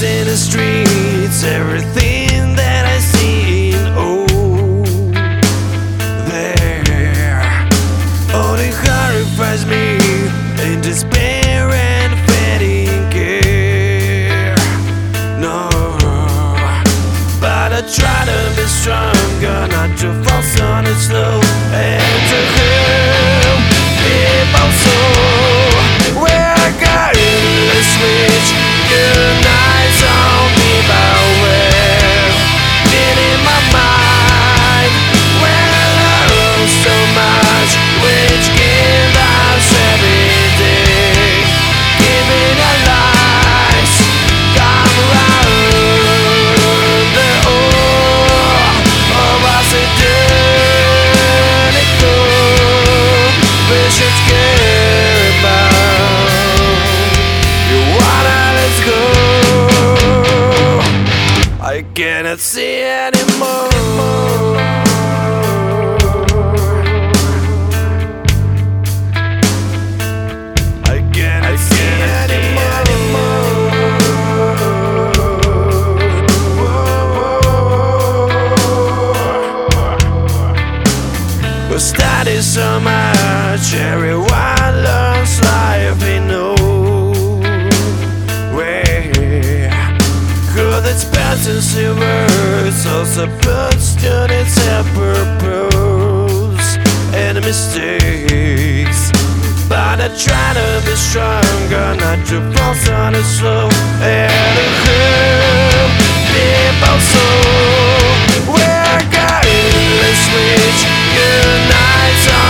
in the streets, everything that I see, there only horrifies me in despair and fading care. No, but I try to be stronger, not to fall on it slow, and to help people so where I got a switch, unites on me by where been in my mind when I learn so much, which give us every day, giving our lives, come around the all of us identical, we should care about. You wanna let's go, I cannot see anymore. We study so much, everyone learns life in no way. Good it's patterns in words, also puts to its purpose and mistakes. But I try to be stronger, not to fall on it slow, and to help people so where I got a switch, unites